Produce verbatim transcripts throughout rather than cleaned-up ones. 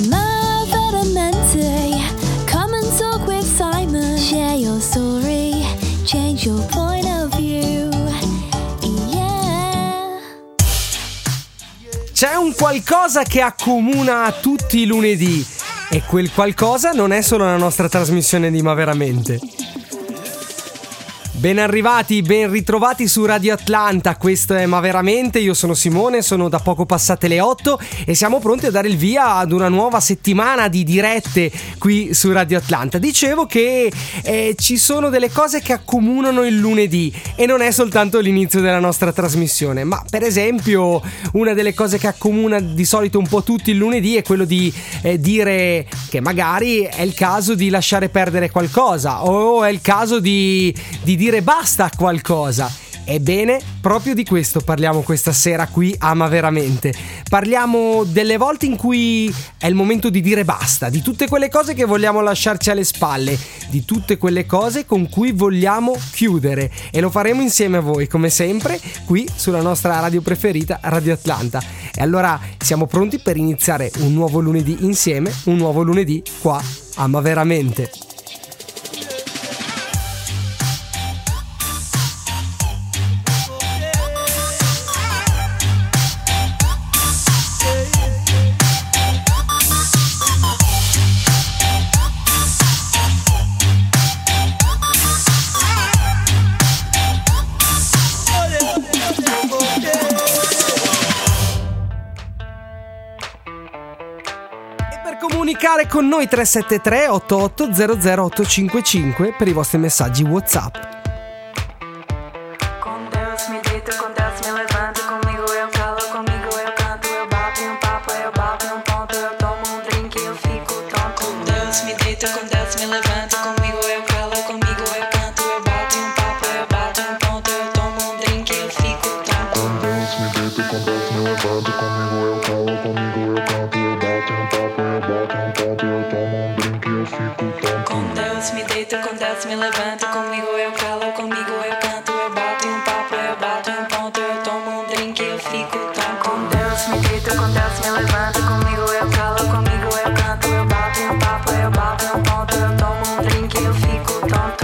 Ma veramente, come and talk with Simon. Share your story, change your point of view. Yeah. C'è un qualcosa che accomuna tutti i lunedì e quel qualcosa non è solo la nostra trasmissione di Ma Veramente. Ben arrivati, ben ritrovati su Radio Atlanta, questo è Ma Veramente, io sono Simone, sono da poco passate le otto e siamo pronti a dare il via ad una nuova settimana di dirette qui su Radio Atlanta. Dicevo che eh, ci sono delle cose che accomunano il lunedì e non è soltanto l'inizio della nostra trasmissione, ma per esempio una delle cose che accomuna di solito un po' tutti il lunedì è quello di eh, dire che magari è il caso di lasciare perdere qualcosa o è il caso di, di dire basta a qualcosa. Ebbene, proprio di questo parliamo questa sera qui a Ma Veramente. Parliamo delle volte in cui è il momento di dire basta, di tutte quelle cose che vogliamo lasciarci alle spalle, di tutte quelle cose con cui vogliamo chiudere, e lo faremo insieme a voi come sempre qui sulla nostra radio preferita, Radio Atlanta. E allora siamo pronti per iniziare un nuovo lunedì insieme, un nuovo lunedì qua a Ma Veramente. Comunicare con noi tre sette tre otto otto zero zero otto cinque cinque per i vostri messaggi WhatsApp. Com Deus me deito, com Deus me levanto, comigo eu calo, comigo eu canto, eu bato em um papo, eu bato em um ponto, eu tomo um drink e eu fico tonto. Com Deus me deito, com Deus me levanto, comigo eu calo, comigo eu canto, eu bato em um papo, eu bato em um ponto, eu tomo um drink e eu fico tonto. Com Deus me deito, com Deus me levanto, comigo eu calo, comigo eu canto, eu bato em um papo, eu bato em um ponto, eu tomo um drink e eu fico tonto. Com Deus me deito, com Deus me levanto, comigo eu calo, comigo eu canto, eu bato em um papo, eu bato em um ponto, eu tomo um drink e eu fico tonto. Com Deus me deito, com Deus me levanto, comigo eu calo, comigo eu canto, eu bato em um papo, eu bato em um ponto, eu tomo um drink e eu fico tonto.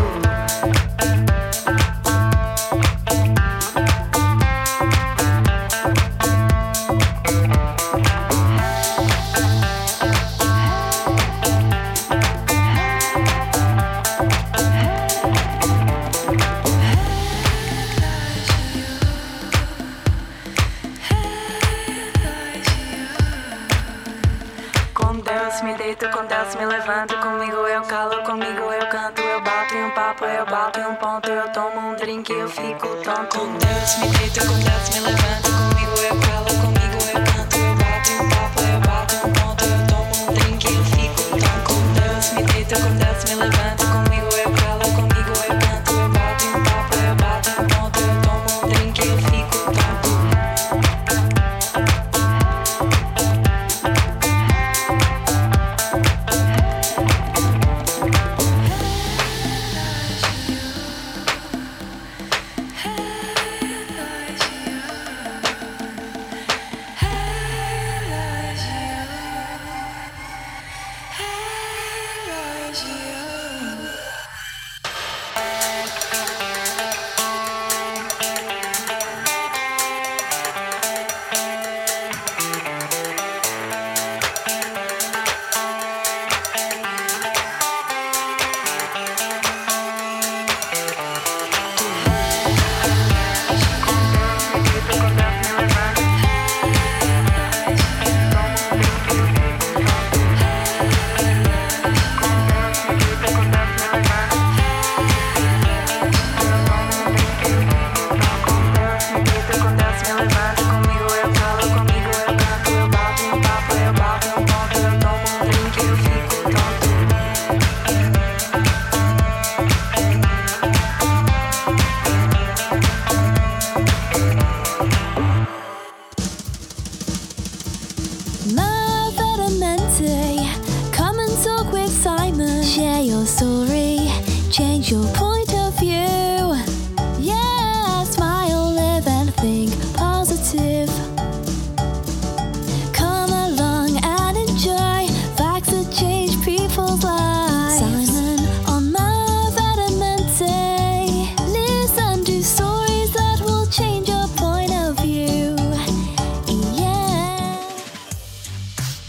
Com Deus me deito, com Deus me levanto, comigo eu calo, comigo eu canto, eu bato em um papo, eu bato em um ponto, eu tomo um drink e eu fico tonto. Com Deus me deito, com Deus me levanto, comigo eu calo, comigo eu canto, eu bato em um papo, eu bato em um ponto, eu tomo um drink e eu fico tonto. Com Deus me deito, com Deus me levanto, comigo eu calo, comigo eu canto, eu bato em um papo, eu bato em um ponto, eu tomo um drink e eu fico tonto.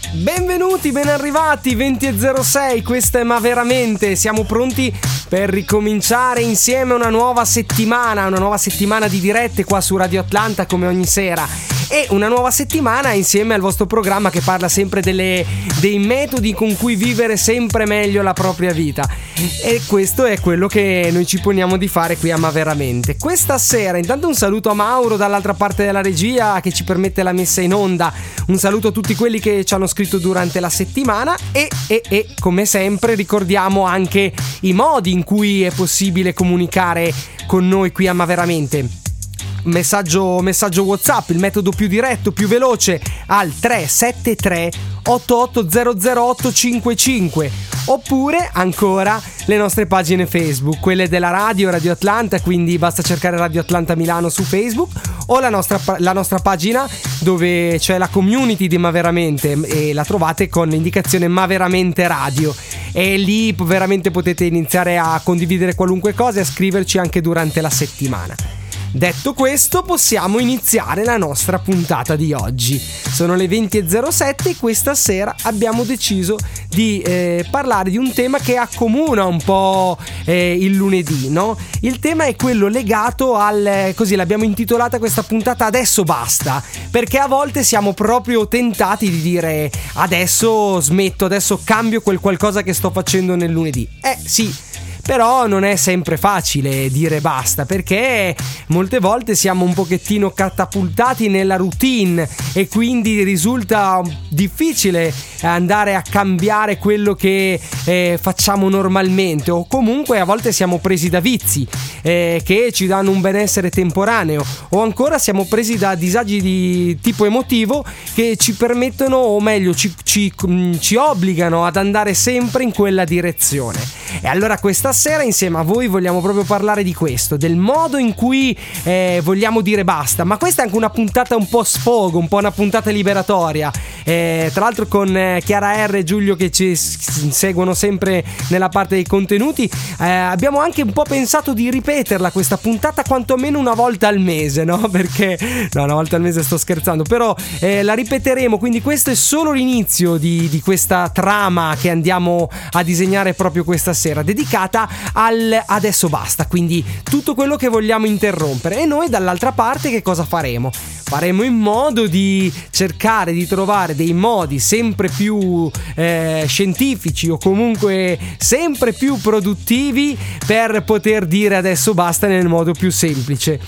Benvenuti, ben arrivati, venti e zero sei, questa è Ma Veramente, siamo pronti per ricominciare insieme una nuova settimana, una nuova settimana di dirette qua su Radio Atlanta come ogni sera e una nuova settimana insieme al vostro programma che parla sempre delle, dei metodi con cui vivere sempre meglio la propria vita e questo è quello che noi ci poniamo di fare qui a Ma Veramente. Questa sera intanto un saluto a Mauro dall'altra parte della regia che ci permette la messa in onda, un saluto a tutti quelli che ci hanno scritto durante la settimana e, e, e come sempre ricordiamo anche i modi in cui è possibile comunicare con noi qui a Ma Veramente. Messaggio, messaggio WhatsApp, il metodo più diretto, più veloce al tre sette tre otto otto zero zero otto cinque cinque oppure ancora le nostre pagine Facebook, quelle della radio, Radio Atlanta, quindi basta cercare Radio Atlanta Milano su Facebook o la nostra, la nostra pagina dove c'è la community di Ma Veramente e la trovate con l'indicazione Ma Veramente Radio e lì veramente potete iniziare a condividere qualunque cosa e a scriverci anche durante la settimana. Detto questo, possiamo iniziare la nostra puntata di oggi. Sono le venti e zero sette e questa sera abbiamo deciso di eh, parlare di un tema che accomuna un po' eh, il lunedì, no? Il tema è quello legato al, così l'abbiamo intitolata questa puntata Adesso basta, perché a volte siamo proprio tentati di dire adesso smetto, adesso cambio quel qualcosa che sto facendo nel lunedì. Eh sì, però non è sempre facile dire basta, perché molte volte siamo un pochettino catapultati nella routine e quindi risulta difficile andare a cambiare quello che eh, facciamo normalmente, o comunque a volte siamo presi da vizi eh, che ci danno un benessere temporaneo, o ancora siamo presi da disagi di tipo emotivo che ci permettono, o meglio ci, ci, ci obbligano ad andare sempre in quella direzione. E allora questa sera insieme a voi vogliamo proprio parlare di questo, del modo in cui eh, vogliamo dire basta, ma questa è anche una puntata un po' sfogo, un po' una puntata liberatoria, eh, tra l'altro con eh, Chiara R e Giulio che ci seguono sempre nella parte dei contenuti, eh, abbiamo anche un po' pensato di ripeterla questa puntata quantomeno una volta al mese, no? Perché, no, una volta al mese sto scherzando, però eh, la ripeteremo, quindi questo è solo l'inizio di, di questa trama che andiamo a disegnare proprio questa sera, dedicata al adesso basta, quindi tutto quello che vogliamo interrompere. E noi dall'altra parte che cosa faremo? Faremo in modo di cercare di trovare dei modi sempre più eh, scientifici o comunque sempre più produttivi per poter dire adesso basta nel modo più semplice.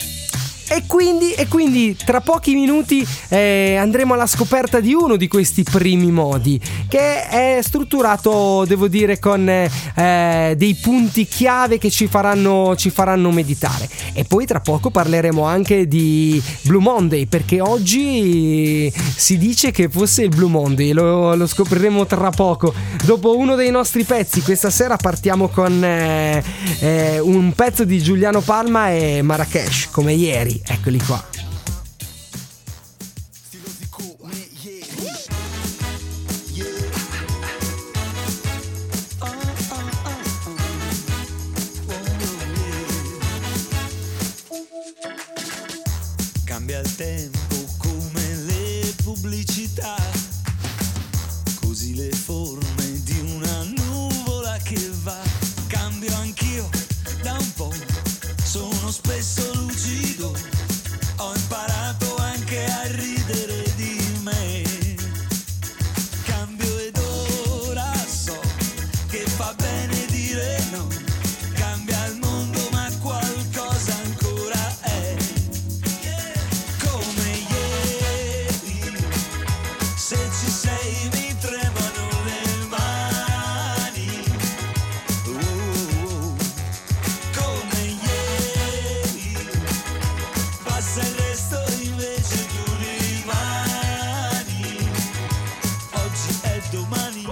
E quindi, e quindi tra pochi minuti eh, andremo alla scoperta di uno di questi primi modi, che è strutturato, devo dire, con eh, dei punti chiave che ci faranno, ci faranno meditare. E poi tra poco parleremo anche di Blue Monday, perché oggi si dice che fosse il Blue Monday, lo, lo scopriremo tra poco. Dopo uno dei nostri pezzi, questa sera partiamo con eh, eh, un pezzo di Giuliano Palma e Marrakesh, come ieri. Eccoli qua. Cambia il tempo come le pubblicità, così le forme di una nuvola che va. Cambio anch'io da un po', sono spesso lucido, ho imparato anche a ridere di me. Cambio ed ora so che fa bene dire no. Cambia il mondo ma qualcosa ancora è come ieri. Se ci sei mi tremano le mani. Oh, oh, oh. Come ieri. Passa il resto invece tu rimani. Oggi è domani.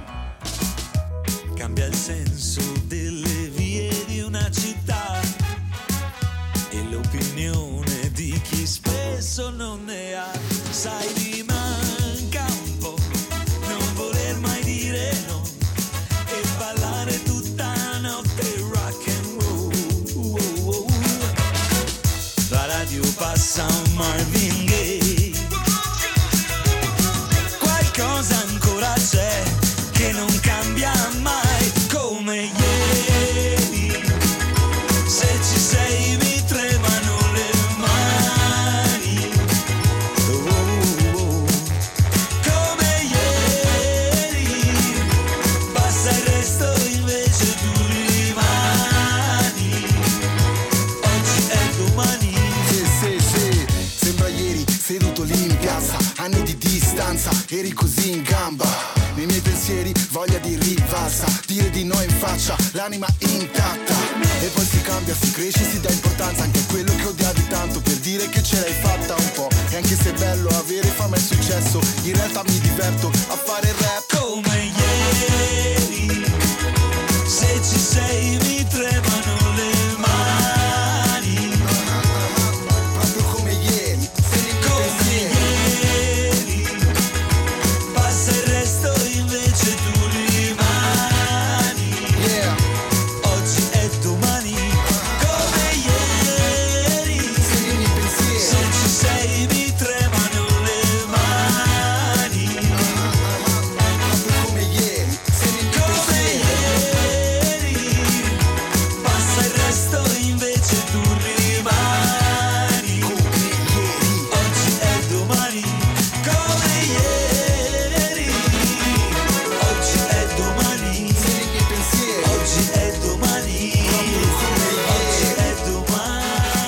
Cambia il senso delle vie di una città e l'opinione di chi spesso non ne ha. Sai, mi manca un po' non voler mai dire no e ballare tutta la notte rock and roll. Oh, oh, oh. La radio passa un Marvin Gaye, qualcosa falsa, dire di no in faccia, l'anima intatta. E poi si cambia, si cresce, si dà importanza anche a quello che odiavi tanto, per dire che ce l'hai fatta un po'. E anche se è bello avere fama e successo, in realtà mi diverto a fare rap come ieri. Se ci sei mi tremano le mani, proprio come ieri, come ieri. Passa il resto invece tu rimani. yeah. Oggi è domani, come ieri. Segui i miei pensieri, Se ci sei mi tremano le mani, proprio come ieri, segui i miei come pensieri. ieri. Passa il resto invece tu rimani. Come ieri, Oggi è domani, come ieri. Oggi è domani, segui i miei pensieri, oggi è domani, oggi è domani.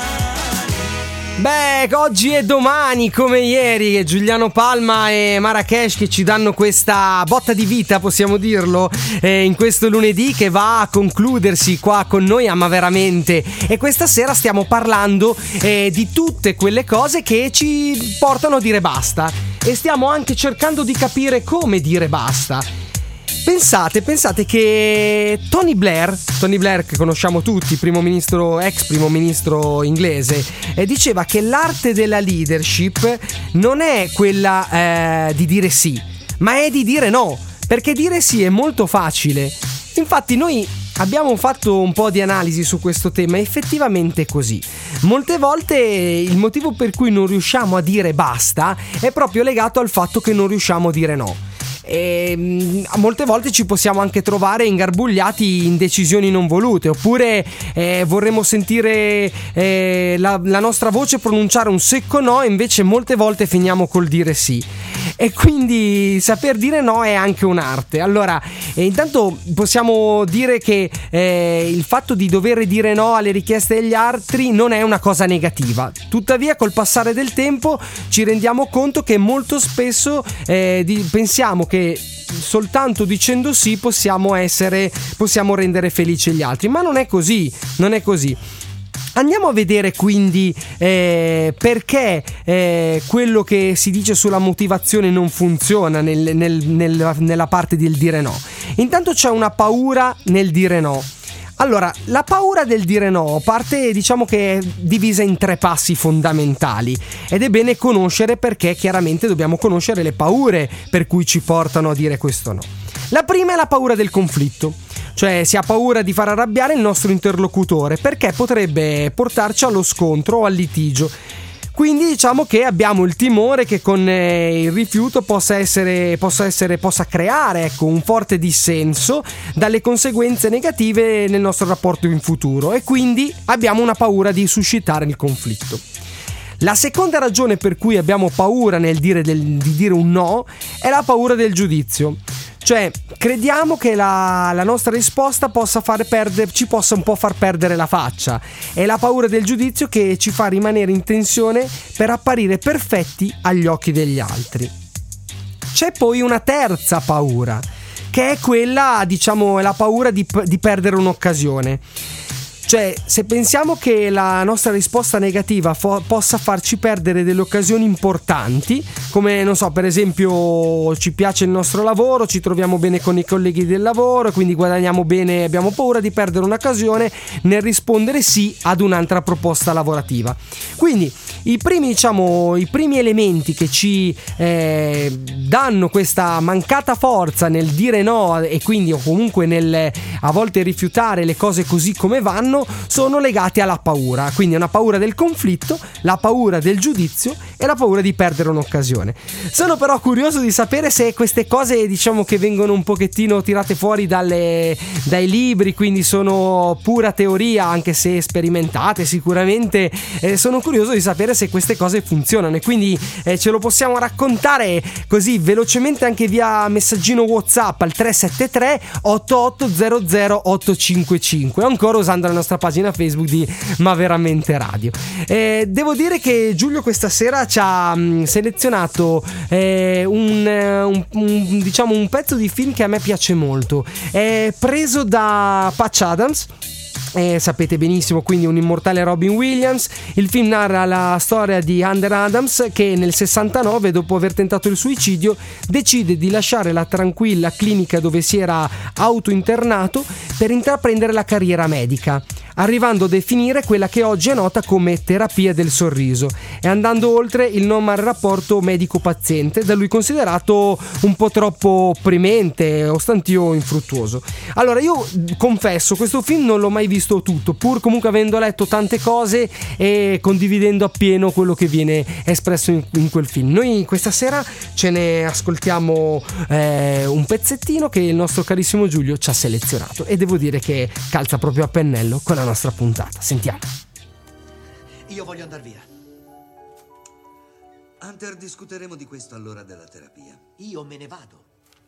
Beh, oggi è domani come ieri. Giuliano Palma e Marrakesh che ci danno questa botta di vita, possiamo dirlo, eh, in questo lunedì che va a concludersi qua con noi a Ma Veramente. E questa sera stiamo parlando eh, di tutte quelle cose che ci portano a dire basta. E stiamo anche cercando di capire come dire basta. Pensate, pensate che Tony Blair, Tony Blair che conosciamo tutti, primo ministro, ex primo ministro inglese, eh, diceva che l'arte della leadership non è quella eh, di dire sì, ma è di dire no, perché dire sì è molto facile. Infatti noi abbiamo fatto un po' di analisi su questo tema, effettivamente è così. Molte volte il motivo per cui non riusciamo a dire basta è proprio legato al fatto che non riusciamo a dire no. E molte volte ci possiamo anche trovare ingarbugliati in decisioni non volute, oppure eh, vorremmo sentire eh, la, la nostra voce pronunciare un secco no, e invece molte volte finiamo col dire sì. E quindi saper dire no è anche un'arte. Allora, eh, intanto possiamo dire che eh, il fatto di dover dire no alle richieste degli altri non è una cosa negativa. Tuttavia, col passare del tempo ci rendiamo conto che molto spesso eh, di, pensiamo che soltanto dicendo sì possiamo essere, possiamo rendere felici gli altri, ma non è così, non è così. Andiamo a vedere quindi eh, perché eh, quello che si dice sulla motivazione non funziona nel, nel, nel, nella parte del dire no. Intanto c'è una paura nel dire no. Allora, la paura del dire no parte, diciamo che è divisa in tre passi fondamentali, ed è bene conoscere, perché chiaramente dobbiamo conoscere le paure per cui ci portano a dire questo no. La prima è la paura del conflitto, cioè si ha paura di far arrabbiare il nostro interlocutore perché potrebbe portarci allo scontro o al litigio. Quindi diciamo che abbiamo il timore che con eh, il rifiuto possa essere, possa essere, possa creare ecco, un forte dissenso dalle conseguenze negative nel nostro rapporto in futuro, e quindi abbiamo una paura di suscitare il conflitto. La seconda ragione per cui abbiamo paura nel dire del, di dire un no è la paura del giudizio. Cioè, crediamo che la, la nostra risposta possa far perdere, ci possa un po' far perdere la faccia. È la paura del giudizio che ci fa rimanere in tensione per apparire perfetti agli occhi degli altri. C'è poi una terza paura, che è quella, diciamo, è la paura di, di perdere un'occasione. Cioè, se pensiamo che la nostra risposta negativa fo- possa farci perdere delle occasioni importanti, come, non so, per esempio ci piace il nostro lavoro, ci troviamo bene con i colleghi del lavoro, quindi guadagniamo bene, abbiamo paura di perdere un'occasione nel rispondere sì ad un'altra proposta lavorativa. Quindi i primi, diciamo, i primi elementi che ci eh, danno questa mancata forza nel dire no, e quindi o comunque nel a volte rifiutare le cose così come vanno, sono legati alla paura. Quindi una paura del conflitto, la paura del giudizio e la paura di perdere un'occasione. Sono però curioso di sapere se queste cose, diciamo, che vengono un pochettino tirate fuori dalle, dai libri, quindi sono pura teoria, anche se sperimentate sicuramente, eh, sono curioso di sapere se queste cose funzionano, e quindi eh, ce lo possiamo raccontare così velocemente anche via messaggino WhatsApp al tre sette tre otto otto zero zero otto cinque cinque, o ancora usando la nostra nostra pagina Facebook di Ma Veramente Radio. Eh, devo dire che Giulio questa sera ci ha mh, selezionato eh, un, un, un, diciamo un pezzo di film che a me piace molto. È preso da Patch Adams. Eh, sapete benissimo, quindi un immortale Robin Williams. Il film narra la storia di Hunter Adams che nel sessantanove, dopo aver tentato il suicidio, decide di lasciare la tranquilla clinica dove si era autointernato per intraprendere la carriera medica, arrivando a definire quella che oggi è nota come terapia del sorriso e andando oltre il normal rapporto medico-paziente, da lui considerato un po' troppo opprimente o stantio infruttuoso. Allora, io confesso, questo film non l'ho mai visto tutto, pur comunque avendo letto tante cose e condividendo appieno quello che viene espresso in, in quel film. Noi questa sera ce ne ascoltiamo eh, un pezzettino che il nostro carissimo Giulio ci ha selezionato e devo dire che calza proprio a pennello con la nostra puntata. Sentiamo. Io voglio andare via. Hunter, discuteremo di questo all'ora della terapia. Io me ne vado.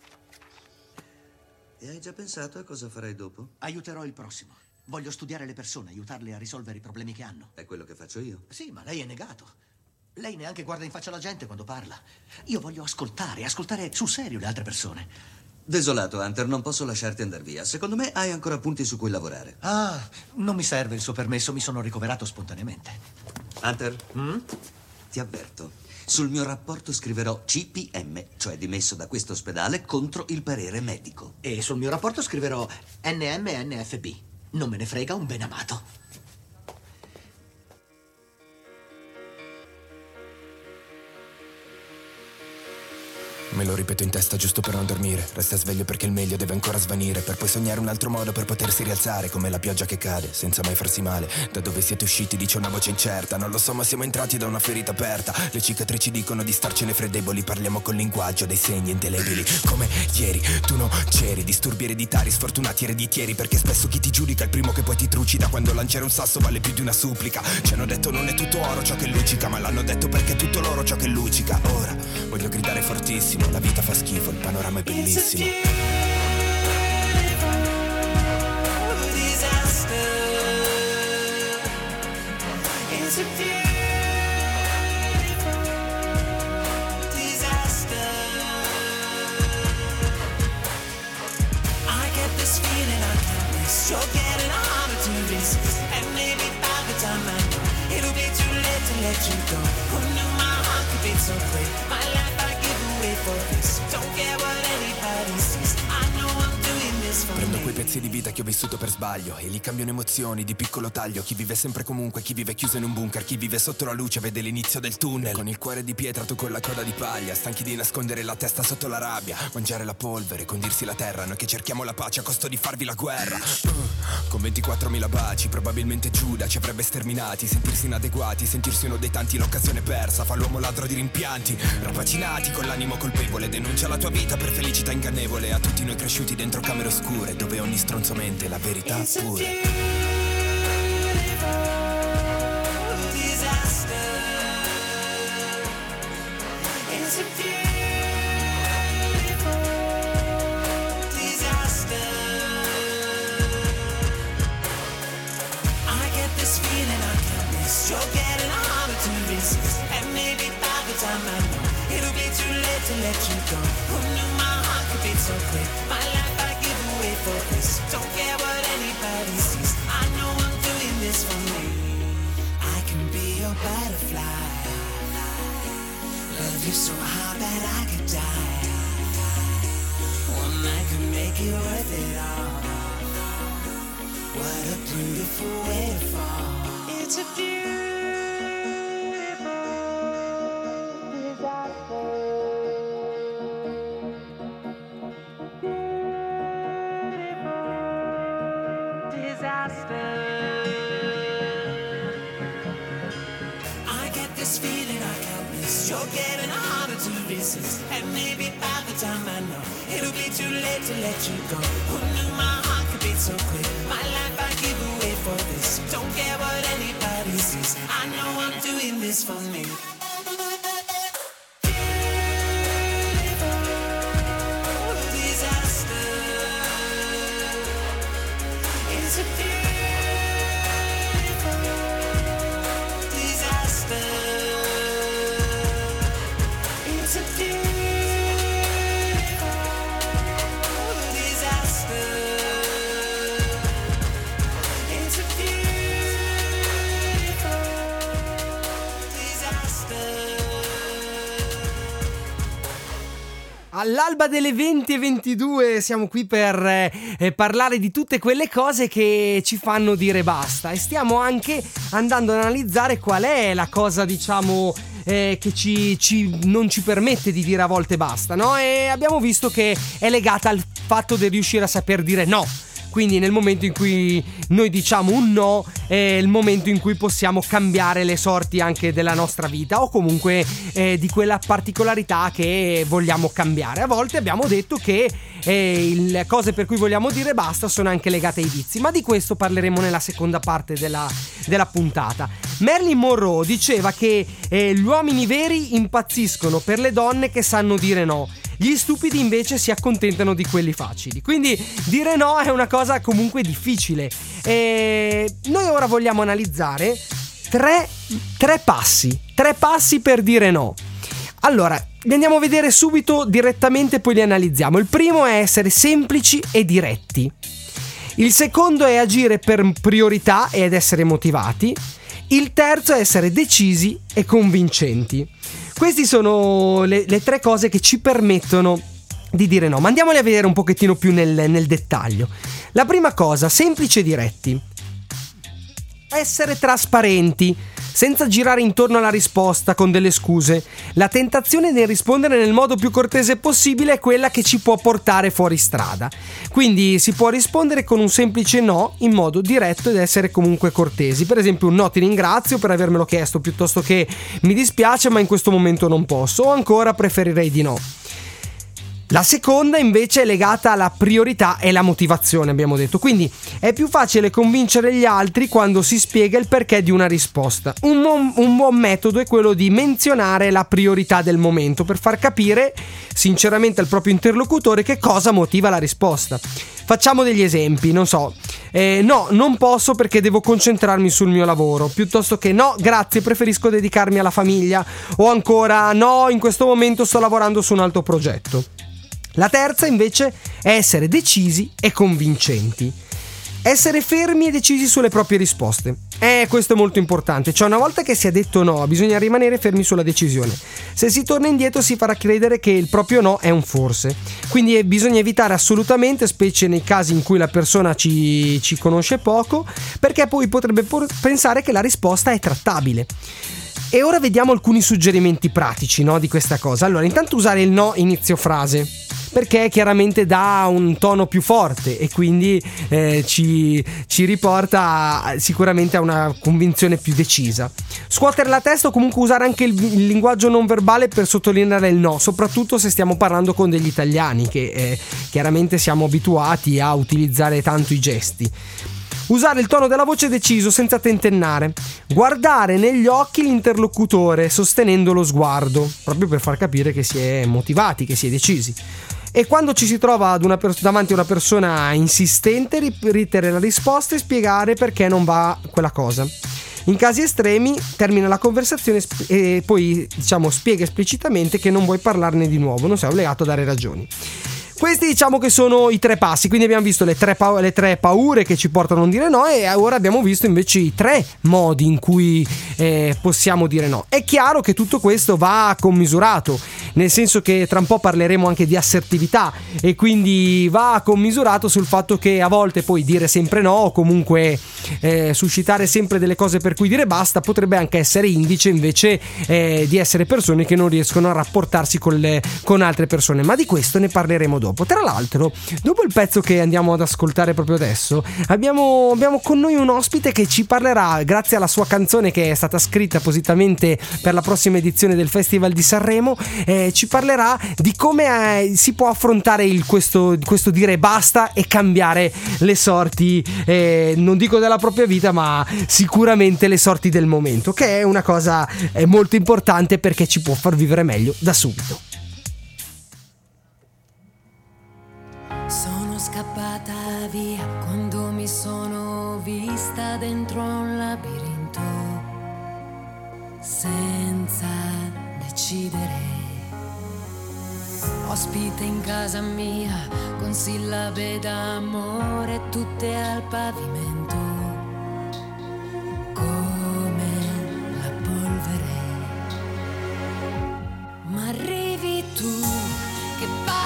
E hai già pensato a cosa farai dopo? Aiuterò il prossimo. Voglio studiare le persone, aiutarle a risolvere i problemi che hanno. È quello che faccio io. Sì, ma lei è negato. Lei neanche guarda in faccia la gente quando parla. Io voglio ascoltare, ascoltare sul serio le altre persone. Desolato, Hunter, non posso lasciarti andare via. Secondo me hai ancora punti su cui lavorare. Ah, non mi serve il suo permesso, mi sono ricoverato spontaneamente. Hunter, Mm? ti avverto. Sul mio rapporto scriverò C P M, cioè dimesso da questo ospedale contro il parere medico. E sul mio rapporto scriverò N M N F B. Non me ne frega un ben amato. Me lo ripeto in testa giusto per non dormire. Resta sveglio perché il meglio deve ancora svanire, per poi sognare un altro modo per potersi rialzare, come la pioggia che cade senza mai farsi male. Da dove siete usciti dice una voce incerta, non lo so ma siamo entrati da una ferita aperta. Le cicatrici dicono di starcene freddeboli, parliamo col linguaggio dei segni indelebili. Come ieri tu non c'eri, disturbi ereditari, sfortunati ereditieri, perché spesso chi ti giudica è il primo che poi ti trucida. Quando lanciare un sasso vale più di una supplica. Ci hanno detto non è tutto oro ciò che luccica, ma l'hanno detto perché è tutto loro ciò che luccica. Ora voglio gridare fortissimo, la vita fa schifo, il panorama è bellissimo. Prendo quei pezzi di vita che ho vissuto per sbaglio e li cambio in emozioni di piccolo taglio. Chi vive sempre comunque, chi vive chiuso in un bunker, chi vive sotto la luce vede l'inizio del tunnel. Con il cuore di pietra, tu con la coda di paglia, stanchi di nascondere la testa sotto la rabbia, mangiare la polvere, condirsi la terra, noi che cerchiamo la pace a costo di farvi la guerra. Con ventiquattromila baci, probabilmente Giuda ci avrebbe sterminati. Sentirsi inadeguati, sentirsi uno dei tanti, l'occasione persa fa l'uomo ladro di rimpianti. Rapacinati con l'animo colpevole, denuncia la tua vita per felicità ingannevole. A tutti noi cresciuti dentro camere oscure, dove ogni stronzo mente la verità pure. To let you go. Who knew my heart could beat so quick? My life I give away for this. Don't care what anybody sees. I know I'm doing this for me. I can be your butterfly. Love you so hard that I could die. One night could make it worth it all. What a beautiful way to fall. It's a beautiful and maybe by the time I know it'll be too late to let you go. Who knew my heart could beat so quick? My life I give away for this. Don't care what anybody sees. I know I'm doing this for me. Disaster. It's a beautiful All'alba delle venti e ventidue siamo qui per eh, parlare di tutte quelle cose che ci fanno dire basta, e stiamo anche andando ad analizzare qual è la cosa, diciamo, eh, che ci, ci, non ci permette di dire a volte basta, no? E abbiamo visto che è legata al fatto di riuscire a saper dire no. Quindi nel momento in cui noi diciamo un no è il momento in cui possiamo cambiare le sorti anche della nostra vita, o comunque eh, di quella particolarità che vogliamo cambiare. A volte abbiamo detto che eh, le cose per cui vogliamo dire basta sono anche legate ai vizi, ma di questo parleremo nella seconda parte della, della puntata. Marilyn Monroe diceva che eh, gli uomini veri impazziscono per le donne che sanno dire no. Gli stupidi invece si accontentano di quelli facili. Quindi dire no è una cosa comunque difficile. E noi ora vogliamo analizzare tre, tre passi. Tre passi per dire no. Allora, li andiamo a vedere subito direttamente, poi li analizziamo. Il primo è essere semplici e diretti. Il secondo è agire per priorità ed essere motivati. Il terzo è essere decisi e convincenti. Queste sono le, le tre cose che ci permettono di dire no, ma andiamoli a vedere un pochettino più nel, nel dettaglio. La prima cosa, semplici e diretti. Essere trasparenti, senza girare intorno alla risposta con delle scuse. La tentazione di rispondere nel modo più cortese possibile è quella che ci può portare fuori strada. Quindi si può rispondere con un semplice no in modo diretto ed essere comunque cortesi. Per esempio un no, ti ringrazio per avermelo chiesto, piuttosto che mi dispiace ma in questo momento non posso, o ancora preferirei di no. La seconda invece è legata alla priorità e la motivazione, abbiamo detto. Quindi è più facile convincere gli altri quando si spiega il perché di una risposta. Un buon, un buon metodo è quello di menzionare la priorità del momento per far capire sinceramente al proprio interlocutore che cosa motiva la risposta. Facciamo degli esempi, non so, eh, no, non posso perché devo concentrarmi sul mio lavoro, piuttosto che no, grazie, preferisco dedicarmi alla famiglia, o ancora no, in questo momento sto lavorando su un altro progetto. La terza invece è essere decisi e convincenti. Essere fermi e decisi sulle proprie risposte. Eh, questo è molto importante. Cioè, una volta che si è detto no, bisogna rimanere fermi sulla decisione. Se si torna indietro si farà credere che il proprio no è un forse. Quindi bisogna evitare assolutamente, specie nei casi in cui la persona ci, ci conosce poco, perché poi potrebbe pensare che la risposta è trattabile. E ora vediamo alcuni suggerimenti pratici, no, di questa cosa. Allora, intanto usare il no inizio frase, perché chiaramente dà un tono più forte e quindi eh, ci, ci riporta a, sicuramente a una convinzione più decisa. Scuotere la testa, o comunque usare anche il, il linguaggio non verbale per sottolineare il no, soprattutto se stiamo parlando con degli italiani che eh, chiaramente siamo abituati a utilizzare tanto i gesti. Usare il tono della voce deciso senza tentennare. Guardare negli occhi l'interlocutore sostenendo lo sguardo, proprio per far capire che si è motivati, che si è decisi. E quando ci si trova ad una pers- davanti a una persona insistente, ripetere la risposta e spiegare perché non va quella cosa. In casi estremi termina la conversazione e poi, diciamo, spiega esplicitamente che non vuoi parlarne di nuovo, non sei obbligato a dare ragioni. Questi diciamo che sono i tre passi, quindi abbiamo visto le tre, pa- le tre paure che ci portano a non dire no, e ora abbiamo visto invece i tre modi in cui eh, possiamo dire no. È chiaro che tutto questo va commisurato, nel senso che tra un po' parleremo anche di assertività, e quindi va commisurato sul fatto che a volte poi dire sempre no, o comunque eh, suscitare sempre delle cose per cui dire basta, potrebbe anche essere indice invece eh, di essere persone che non riescono a rapportarsi con, le, con altre persone, ma di questo ne parleremo dopo. Tra l'altro, dopo il pezzo che andiamo ad ascoltare proprio adesso, abbiamo, abbiamo con noi un ospite che ci parlerà, grazie alla sua canzone che è stata scritta appositamente per la prossima edizione del Festival di Sanremo, eh, ci parlerà di come eh, si può affrontare il, questo, questo dire basta e cambiare le sorti, eh, non dico della propria vita, ma sicuramente le sorti del momento, che è una cosa eh, molto importante perché ci può far vivere meglio da subito. Sono scappata via quando mi sono vista dentro un labirinto, senza decidere. Ospite in casa mia, con sillabe d'amore tutte al pavimento, come la polvere. Ma arrivi tu, che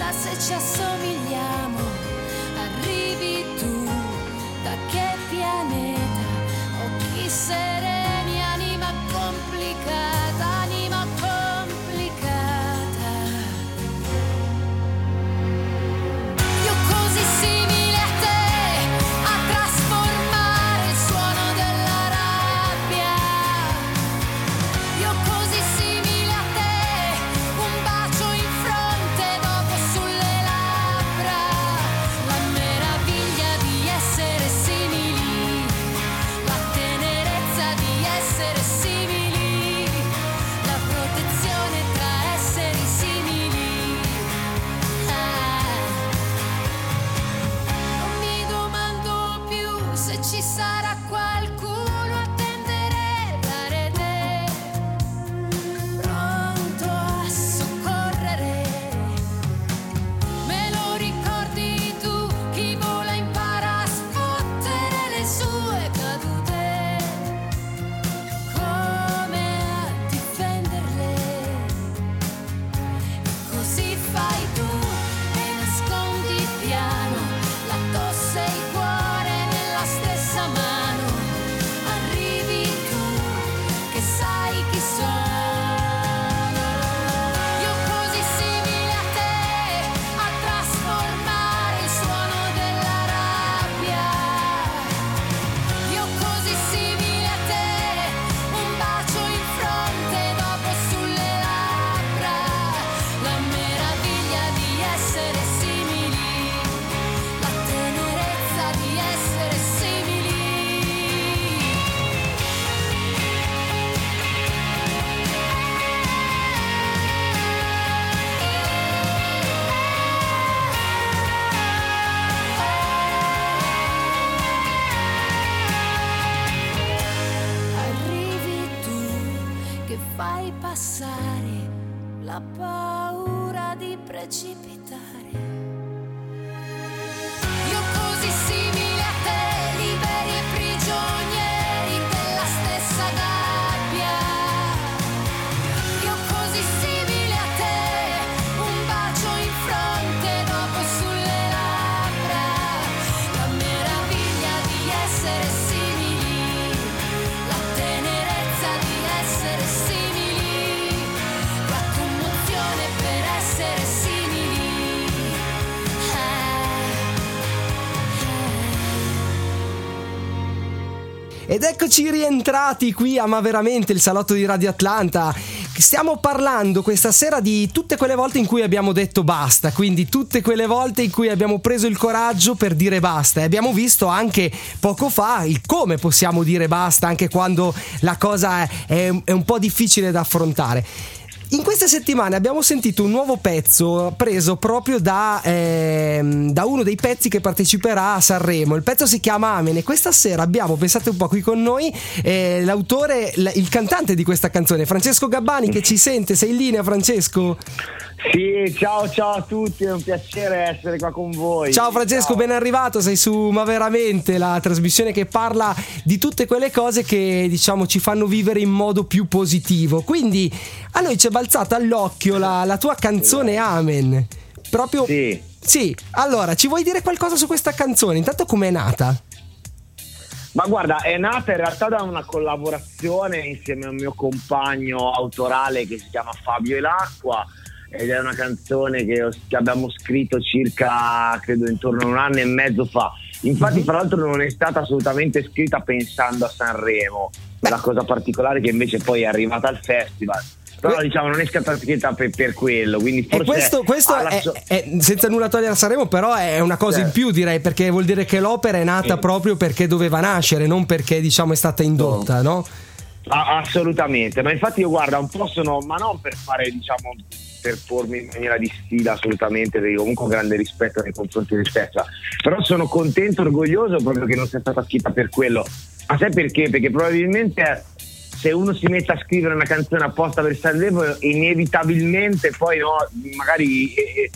se ci assomigliamo. Arrivi tu, da che pianeta? Occhi sereni, anima complicata, anima complicata. Io così simile a te, a trasformare il suono della rabbia. Io così simile a te, un bacio in fronte, dopo sulle labbra. La meraviglia di essere simili, la tenerezza di essere simili, la protezione tra esseri simili. Ah. Non mi domando più se ci sarà qualcuno a tendere la rete, pronto a soccorrere. Me lo ricordi tu, chi vola impara a sfottere le sue cadute, come a difenderle. Così fai tu e nascondi piano la tosse e il cuore nella stessa mano. Arrivi tu che sai chi sono. Io così simile a te, a trasformare il suono della rabbia. Io così simile a te, un bacio in fronte, dopo sulle labbra. La meraviglia di essere simili, la tenerezza di essere simili. Arrivi tu che fai passare la paura di precipitare. Io così simile a te, liberi e prigionieri della stessa gabbia. Io così simile a te, un bacio in fronte, dopo sulle labbra. La meraviglia di essere simili, la tenerezza di essere simili, la commozione per essere simili. Ed eccoci rientrati qui a Ma Veramente, il salotto di Radio Atlanta. Stiamo parlando questa sera di tutte quelle volte in cui abbiamo detto basta, quindi tutte quelle volte in cui abbiamo preso il coraggio per dire basta, e abbiamo visto anche poco fa il come possiamo dire basta anche quando la cosa è, è un po' difficile da affrontare. In queste settimane abbiamo sentito un nuovo pezzo preso proprio da, ehm, da uno dei pezzi che parteciperà a Sanremo. Il pezzo si chiama Amen, e questa sera abbiamo, pensate un po', qui con noi eh, l'autore, l- il cantante di questa canzone, Francesco Gabbani, che ci sente. Sei in linea, Francesco? Sì, ciao ciao a tutti, è un piacere essere qua con voi. Ciao Francesco, ciao. Ben arrivato, sei su Ma Veramente, la trasmissione che parla di tutte quelle cose che, diciamo, ci fanno vivere in modo più positivo. Quindi a noi ci è balzata all'occhio la, la tua canzone Amen. Proprio Sì. Sì, allora, ci vuoi dire qualcosa su questa canzone? Intanto com'è nata? Ma guarda, è nata in realtà da una collaborazione insieme a un mio compagno autorale che si chiama Fabio Elacqua, ed è una canzone che, ho, che abbiamo scritto circa, credo, intorno a un anno e mezzo fa. Infatti, mm-hmm. fra l'altro, non è stata assolutamente scritta pensando a Sanremo. Beh. La cosa particolare che invece poi è arrivata al festival. Però diciamo non è stata scritta per, per quello, quindi forse e questo, questo è, so- è, senza nulla togliere a Sanremo, però è una cosa certo. in più, direi, perché vuol dire che l'opera è nata sì. proprio perché doveva nascere, non perché, diciamo, è stata indotta, no? Ah, assolutamente, ma infatti io guarda un po' sono, ma non per fare, diciamo, per pormi in maniera di sfida, assolutamente, perché comunque ho grande rispetto nei confronti di stessa, però sono contento, orgoglioso proprio che non sia stata scritta per quello. Ma sai perché? Perché probabilmente se uno si mette a scrivere una canzone apposta per Sanremo, inevitabilmente poi no, magari eh,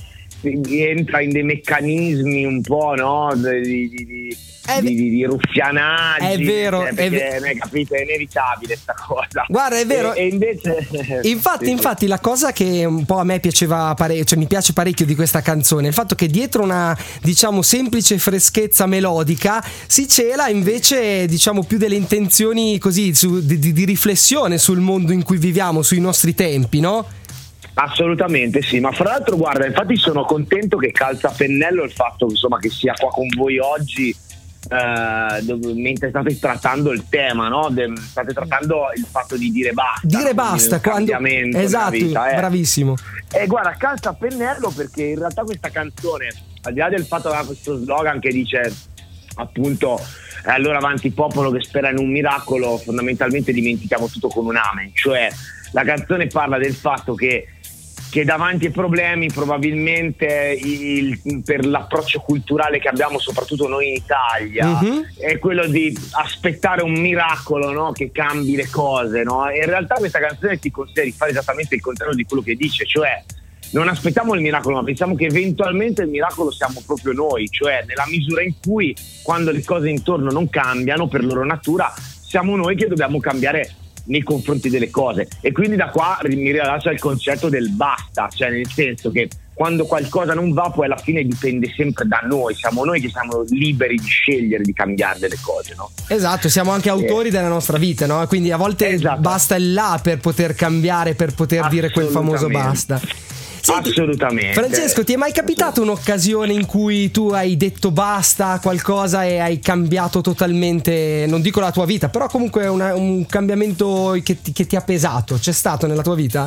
entra in dei meccanismi un po', no? Di, di, di, di, di, di ruffianaggi. È vero, eh, è perché ve- è, capito, è inevitabile sta cosa. Guarda, è vero. E, e invece Infatti, sì, infatti, la cosa che un po' a me piaceva parecchio, cioè mi piace parecchio di questa canzone, è il fatto che dietro una, diciamo, semplice freschezza melodica si cela invece, diciamo, più delle intenzioni così su, di, di, di riflessione sul mondo in cui viviamo, sui nostri tempi, no? Assolutamente sì, ma fra l'altro guarda, infatti sono contento che calza a pennello il fatto, insomma, che sia qua con voi oggi, eh, dove, mentre state trattando il tema, no? De, state trattando il fatto di dire basta, dire basta quando... esatto, vita, eh. bravissimo. E guarda, calza a pennello perché in realtà questa canzone, al di là del fatto che ha questo slogan che dice appunto eh, allora avanti popolo che spera in un miracolo, fondamentalmente dimentichiamo tutto con un amen, cioè la canzone parla del fatto che che davanti ai problemi probabilmente il, per l'approccio culturale che abbiamo soprattutto noi in Italia, uh-huh, è quello di aspettare un miracolo, no? Che cambi le cose, no? E in realtà questa canzone ti consiglia di fare esattamente il contrario di quello che dice, cioè non aspettiamo il miracolo, ma pensiamo che eventualmente il miracolo siamo proprio noi, cioè nella misura in cui quando le cose intorno non cambiano per loro natura siamo noi che dobbiamo cambiare nei confronti delle cose. E quindi da qua mi rilascia il concetto del basta, cioè nel senso che quando qualcosa non va poi alla fine dipende sempre da noi, siamo noi che siamo liberi di scegliere di cambiare delle cose, no? Esatto, siamo anche autori eh. della nostra vita, no? Quindi a volte esatto, basta il là per poter cambiare, per poter dire quel famoso basta. Senti, assolutamente. Francesco, ti è mai capitata un'occasione in cui tu hai detto basta a qualcosa e hai cambiato totalmente, non dico la tua vita, però comunque una, un cambiamento che ti, che ti ha pesato? C'è stato nella tua vita?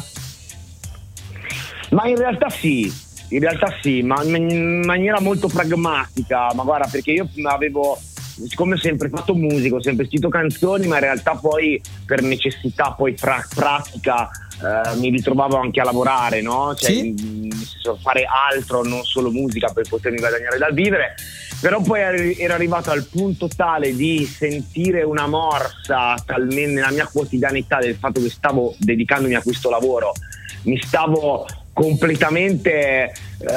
Ma in realtà sì, in realtà sì, ma in maniera molto pragmatica. Ma guarda, perché io avevo, siccome ho sempre fatto musica, ho sempre scritto canzoni, ma in realtà poi per necessità poi pra- pratica Uh, mi ritrovavo anche a lavorare, no? Cioè, sì? in, in, fare altro, non solo musica, per potermi guadagnare dal vivere. Però poi ero arrivato al punto tale di sentire una morsa talmente nella mia quotidianità del fatto che stavo dedicandomi a questo lavoro, mi stavo completamente eh,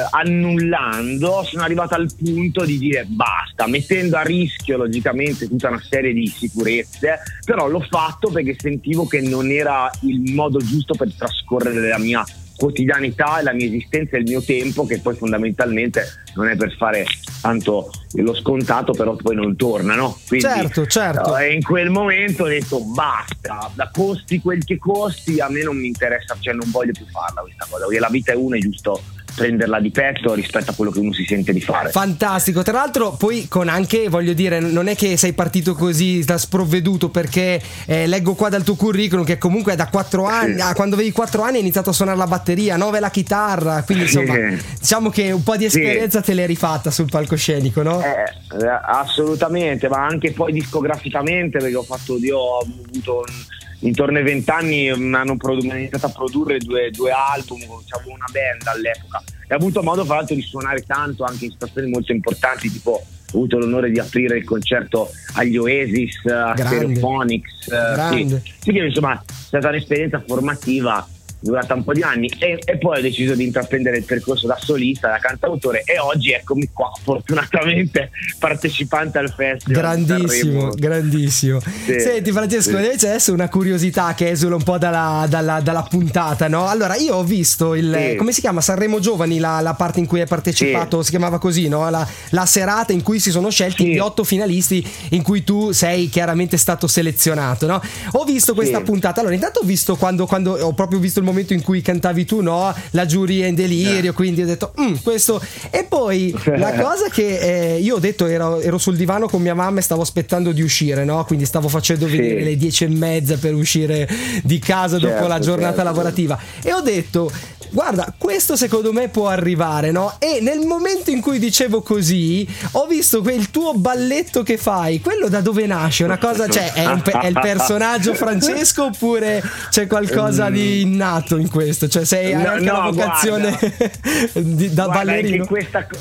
annullando, sono arrivato al punto di dire basta, mettendo a rischio logicamente tutta una serie di sicurezze, però l'ho fatto perché sentivo che non era il modo giusto per trascorrere la mia quotidianità, la mia esistenza e il mio tempo, che poi fondamentalmente non è per fare tanto lo scontato, però poi non torna, no? Quindi, certo, certo. E in quel momento ho detto basta, da costi quel che costi, a me non mi interessa, cioè non voglio più farla questa cosa, perché la vita è una, è giusto prenderla di petto rispetto a quello che uno si sente di fare. Fantastico, tra l'altro poi con anche, voglio dire, non è che sei partito così da sprovveduto, perché eh, leggo qua dal tuo curriculum che comunque da quattro anni, sì, ah, quando avevi quattro anni hai iniziato a suonare la batteria, nove la chitarra, quindi insomma sì, diciamo che un po' di esperienza sì, te l'hai rifatta sul palcoscenico, no? Eh, assolutamente, ma anche poi discograficamente, perché ho fatto, io ho avuto intorno ai vent'anni mi hanno produ- mi hanno iniziato a produrre due, due album, avevo una band all'epoca e ho avuto modo fra l'altro di suonare tanto anche in situazioni molto importanti, tipo ho avuto l'onore di aprire il concerto agli Oasis, a Stereophonics, sì. sì che insomma è stata un'esperienza formativa durata un po' di anni e, e poi ho deciso di intraprendere il percorso da solista, da cantautore, e oggi eccomi qua fortunatamente partecipante al festival. Grandissimo, grandissimo. Sì, senti Francesco, sì, invece adesso una curiosità che esula un po' dalla, dalla, dalla puntata, no? Allora io ho visto il, sì, come si chiama? Sanremo Giovani, la, la parte in cui hai partecipato, sì, si chiamava così, no? La, la serata in cui si sono scelti sì, gli otto finalisti in cui tu sei chiaramente stato selezionato, no? Ho visto questa sì, puntata, allora intanto ho visto quando, quando ho proprio visto il momento in cui cantavi tu, no? La giuria è in delirio, quindi ho detto mm, questo. E poi la cosa che eh, io ho detto, ero, ero sul divano con mia mamma e stavo aspettando di uscire, no? Quindi stavo facendo sì, vedere le dieci e mezza per uscire di casa, certo, dopo la giornata certo, lavorativa, e ho detto guarda, questo secondo me può arrivare, no? E nel momento in cui dicevo così ho visto quel tuo balletto che fai, quello da dove nasce? Una cosa, cioè è, un, è il personaggio Francesco oppure c'è qualcosa di innato in questo? Cioè sei, hai no, anche no, la vocazione di, da guarda, ballerino? Questa,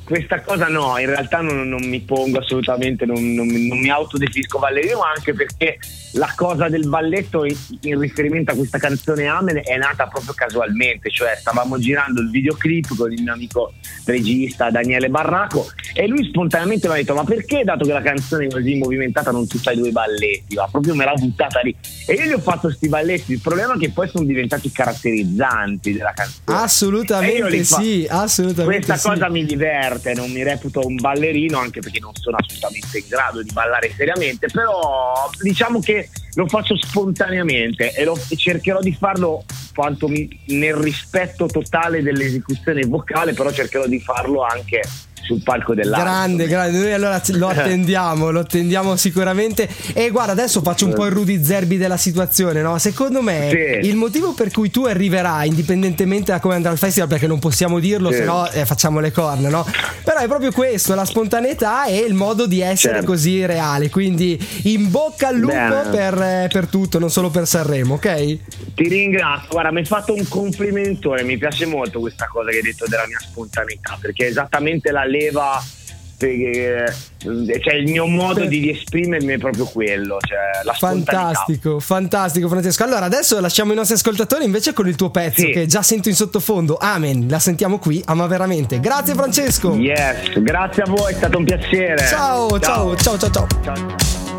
questa cosa no, in realtà non, non mi pongo assolutamente, non, non, non mi autodefinisco ballerino, anche perché la cosa del balletto in, in riferimento a questa canzone Amen è nata proprio casualmente, cioè stavamo girando il videoclip con il mio amico regista Daniele Barraco e lui spontaneamente mi ha detto: ma perché, dato che la canzone è così movimentata, non tu fai due balletti? Ma proprio me l'ha buttata lì e io gli ho fatto sti balletti. Il problema è che poi sono diventati caratterizzanti della canzone. Assolutamente sì, assolutamente questa sì. cosa mi diverte, non mi reputo un ballerino, anche perché non sono assolutamente in grado di ballare seriamente, però diciamo che lo faccio spontaneamente e, lo, e cercherò di farlo quanto mi, nel rispetto totale dell'esecuzione vocale, però cercherò di farlo anche sul palco dell'arte. Grande, grande, noi allora lo attendiamo, lo attendiamo sicuramente. E guarda, adesso faccio un po' il Rudy Zerbi della situazione, no? Secondo me sì. il motivo per cui tu arriverai, indipendentemente da come andrà il festival, perché non possiamo dirlo, sì. se no eh, facciamo le corna, no? Però è proprio questo, la spontaneità e il modo di essere certo. così reale. Quindi in bocca al lupo per, per tutto, non solo per Sanremo, ok? Ti ringrazio, guarda, mi hai fatto un complimentone, mi piace molto questa cosa che hai detto della mia spontaneità, perché è esattamente la leva, perché, cioè il mio modo di esprimermi è proprio quello, cioè la spontaneità. Fantastico, fantastico Francesco. Allora adesso lasciamo i nostri ascoltatori invece con il tuo pezzo, sì. che già sento in sottofondo. Amen, la sentiamo qui, ama veramente. Grazie Francesco. Yes, grazie a voi, è stato un piacere. Ciao, ciao, ciao, ciao, ciao. ciao.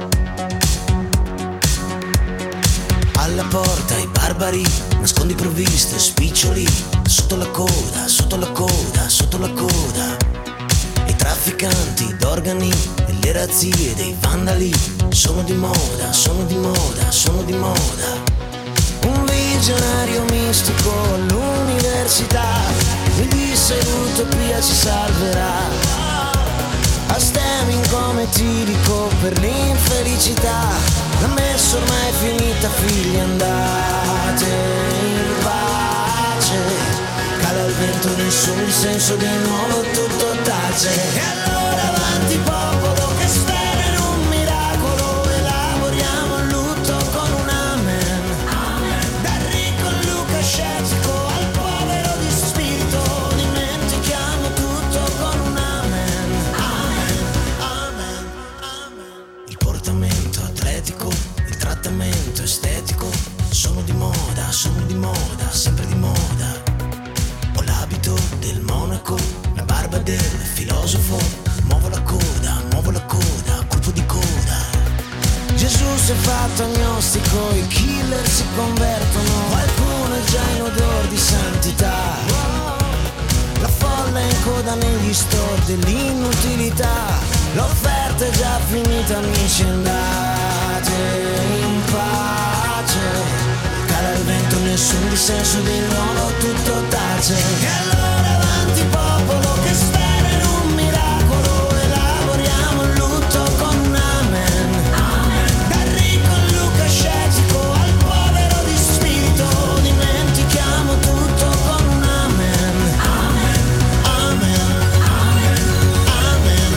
Alla porta i barbari, nascondi provviste, spiccioli, sotto la coda, sotto la coda, sotto la coda. I trafficanti d'organi e le razzie dei vandali sono di moda, sono di moda, sono di moda. Un visionario mistico all'università mi disse l'utopia ci salverà. A stemming come tirico per l'infelicità. La messa ormai è finita, figli, andate in pace. Cala il vento, nessun senso di nuovo, tutto tace. E allora avanti popolo che spera in un miracolo, elaboriamo il lutto con un amen. Dal ricco al lucascetico al povero di spirito, dimentichiamo tutto con un amen. Amen, amen. Il portamento atletico, il trattamento estetico, sono di moda, sono di moda, sempre di moda. Ho l'abito del monaco, la barba del filosofo, muovo la coda, muovo la coda, colpo di coda. Gesù si è fatto agnostico, i killer si convertono, qualcuno è già in odor di santità. La folla è in coda negli store dell'inutilità, l'offerta è già finita, amici, andate in pace. Cala il vento, nessun dissenso, di nuovo tutto tace. E allora avanti popolo che spera in un miracolo, elaboriamo il lutto con un amen. Dal ricco al lucascetico al povero di spirito, dimentichiamo tutto con un amen. Amen, amen, amen,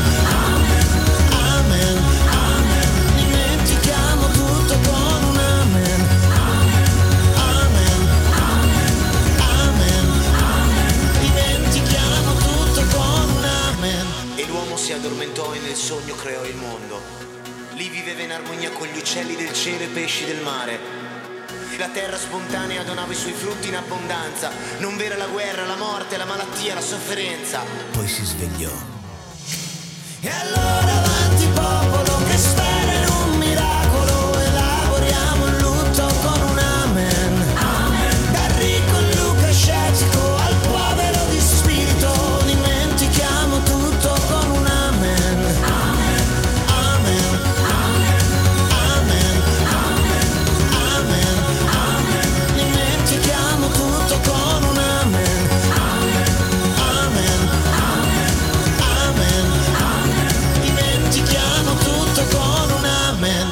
amen, amen. Dimentichiamo tutto con un amen. Amen, amen, dimentichiamo tutto con un amen. E l'uomo si addormentò e nel sogno creò il mondo. Lì viveva in armonia con gli uccelli del cielo e i pesci del mare. La terra spontanea donava i suoi frutti in abbondanza. Non vera la guerra, la morte, la malattia, la sofferenza. Poi si svegliò. E allora avanti popolo che spera in un miracolo, elaboriamo il lutto con un amen. Dal ricco al lucascetico al povero di spirito, dimentichiamo tutto con un amen. Amen, amen, amen, amen, dimentichiamo tutto con un amen. Amen, amen, dimentichiamo tutto con un amen.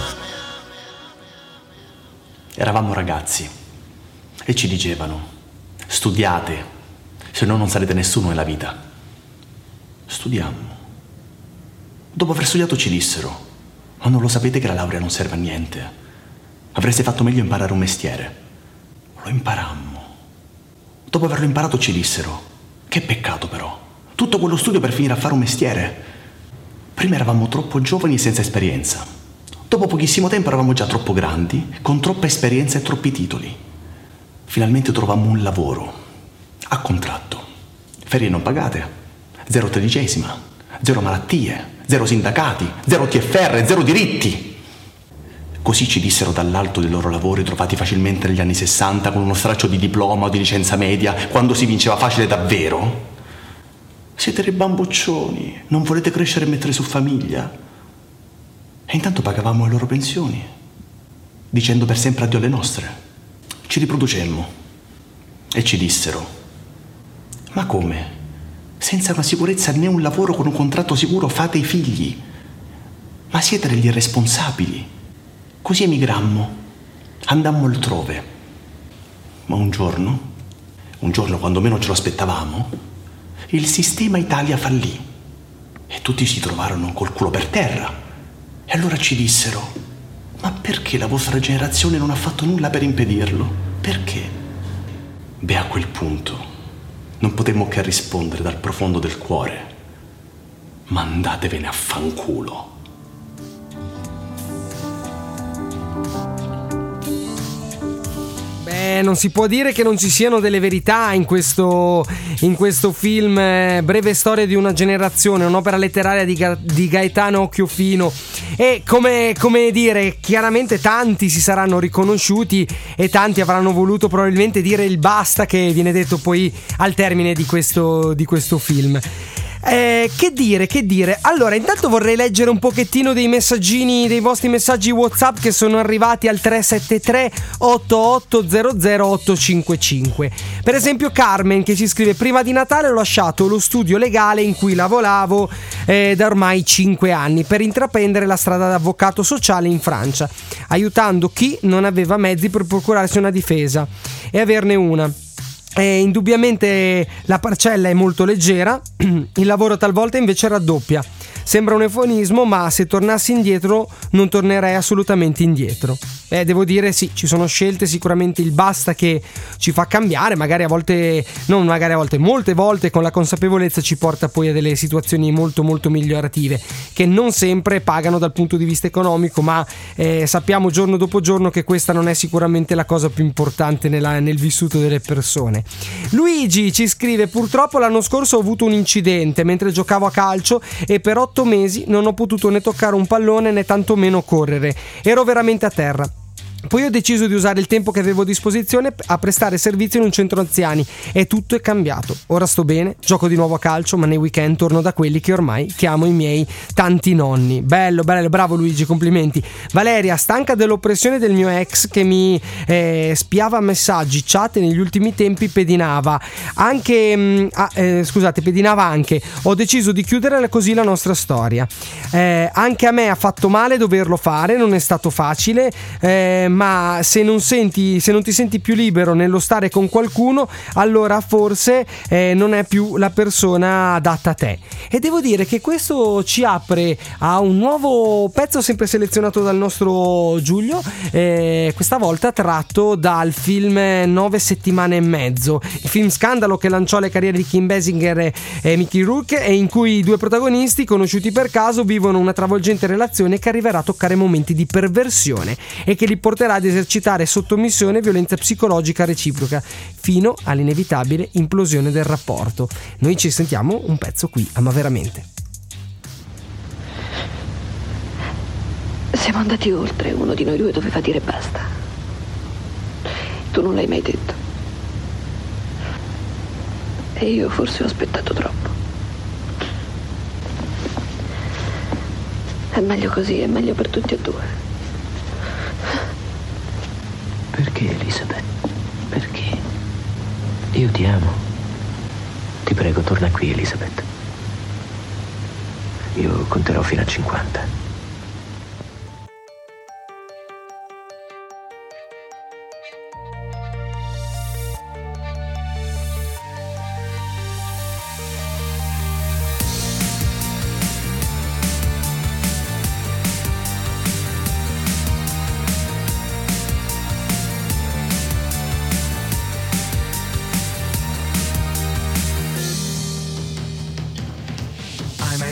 Eravamo ragazzi e ci dicevano: studiate, se no non sarete nessuno nella vita. Studiammo. Dopo aver studiato ci dissero: ma non lo sapete che la laurea non serve a niente? Avreste fatto meglio imparare un mestiere. Lo imparammo. Dopo averlo imparato ci dissero: che peccato però, Tutto quello studio per finire a fare un mestiere. Prima eravamo troppo giovani e senza esperienza. Dopo pochissimo tempo eravamo già troppo grandi, con troppa esperienza e troppi titoli. Finalmente trovammo un lavoro, a contratto. Ferie non pagate, zero tredicesima, zero malattie, zero sindacati, zero T F R, zero diritti. Così ci dissero dall'alto dei loro lavori trovati facilmente negli anni sessanta con uno straccio di diploma o di licenza media, quando si vinceva facile davvero. Siete dei bamboccioni, non volete crescere e mettere su famiglia. E intanto pagavamo le loro pensioni, dicendo per sempre addio alle nostre. Ci riproducemmo e ci dissero: ma come? Senza una sicurezza né un lavoro con un contratto sicuro fate i figli? Ma siete degli irresponsabili. Così emigrammo, andammo altrove. Ma un giorno, un giorno quando meno ce lo aspettavamo, il sistema Italia fallì e tutti si trovarono col culo per terra. E allora ci dissero: ma perché la vostra generazione non ha fatto nulla per impedirlo? Perché? Beh, a quel punto non potemmo che rispondere dal profondo del cuore: ma andatevene a fanculo. Beh, non si può dire che non ci siano delle verità in questo, in questo film, eh, Breve storia di una generazione, un'opera letteraria di, Ga- di Gaetano Occhiofino. E come, come dire, chiaramente tanti si saranno riconosciuti e tanti avranno voluto probabilmente dire il basta che viene detto poi al termine di questo, di questo film. Eh, che dire, che dire. Allora, intanto vorrei leggere un pochettino dei messaggini, dei vostri messaggi WhatsApp che sono arrivati al tre sette tre otto otto zero zero otto cinque cinque. Per esempio Carmen che ci scrive: prima di Natale ho lasciato lo studio legale in cui lavoravo eh, da ormai cinque anni per intraprendere la strada da avvocato sociale in Francia, aiutando chi non aveva mezzi per procurarsi una difesa e averne una. E indubbiamente la parcella è molto leggera, il lavoro talvolta invece raddoppia. Sembra un eufemismo, ma se tornassi indietro non tornerei assolutamente indietro. Eh, devo dire sì, ci sono scelte, sicuramente il basta che ci fa cambiare, magari a volte, non magari a volte, molte volte con la consapevolezza ci porta poi a delle situazioni molto molto migliorative, che non sempre pagano dal punto di vista economico, ma eh, sappiamo giorno dopo giorno che questa non è sicuramente la cosa più importante nella, nel vissuto delle persone. Luigi ci scrive: purtroppo l'anno scorso ho avuto un incidente mentre giocavo a calcio e per otto mesi non ho potuto né toccare un pallone né tantomeno correre, ero veramente a terra. Poi ho deciso di usare il tempo che avevo a disposizione a prestare servizio in un centro anziani e tutto è cambiato. Ora sto bene, gioco di nuovo a calcio, ma nei weekend torno da quelli che ormai chiamo i miei tanti nonni. Bello, bello, bravo Luigi, complimenti. Valeria, stanca dell'oppressione del mio ex che mi eh, spiava messaggi, chat e negli ultimi tempi pedinava anche mh, ah, eh, scusate, pedinava anche. Ho deciso di chiudere così la nostra storia. Eh, anche a me ha fatto male doverlo fare, non è stato facile, eh, ma se non senti, se non ti senti più libero nello stare con qualcuno, allora forse eh, non è più la persona adatta a te. E devo dire che questo ci apre a un nuovo pezzo sempre selezionato dal nostro Giulio, eh, questa volta tratto dal film Nove settimane e mezzo, il film scandalo che lanciò le carriere di Kim Basinger e Mickey Rourke e in cui i due protagonisti, conosciuti per caso, vivono una travolgente relazione che arriverà a toccare momenti di perversione e che li porterà ad esercitare sottomissione e violenza psicologica reciproca fino all'inevitabile implosione del rapporto. Noi ci sentiamo un pezzo qui a Ma Veramente. Siamo andati oltre, uno di noi due doveva dire basta. Tu non l'hai mai detto. E io forse ho aspettato troppo. È meglio così, è meglio per tutti e due. Perché, Elisabeth? Perché? Io ti amo. Ti prego, torna qui, Elisabeth. Io conterò fino a cinquanta.